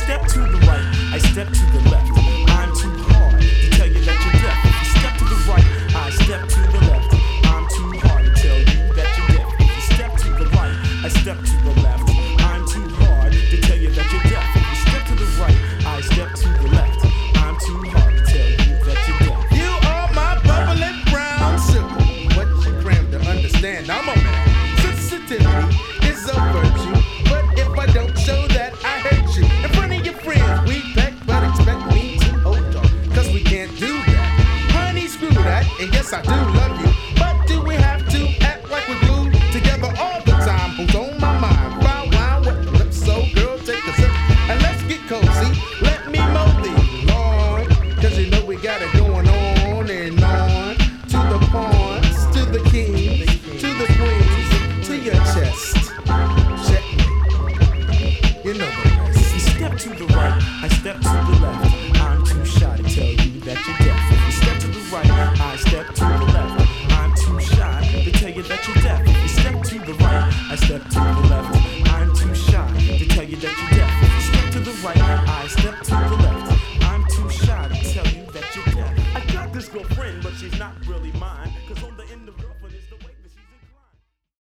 step to the right, I step to the left. I'm too hard to tell you that you're deaf. If you step to the right, I step to the left. I'm too hard to tell you that you're deaf. If you step to the right, I step to the left. I'm too hard to tell you that you're deaf. If you step to the right, I step to the left. I'm too hard to tell you that you're deaf. You are my bubbling brown sugar. What you cram to understand? I'm a man. Sensitivity is a virtue, but if I don't show that, I hurt you. In front of your friends, we peck, but expect me to hold on, cause we can't do that. Honey, screw that, and yes, I do love you, but do we have to act like we're glued together all the time? Who's on my mind? Wow, wow, what lips, so girl, take a sip, and let's get cozy. Let me mow the lawn, cause you know we got it going on and on. To the pawns, to the kings, to the queens, to your chest. Check me. You know the rest. If you step to the right, I step to the left.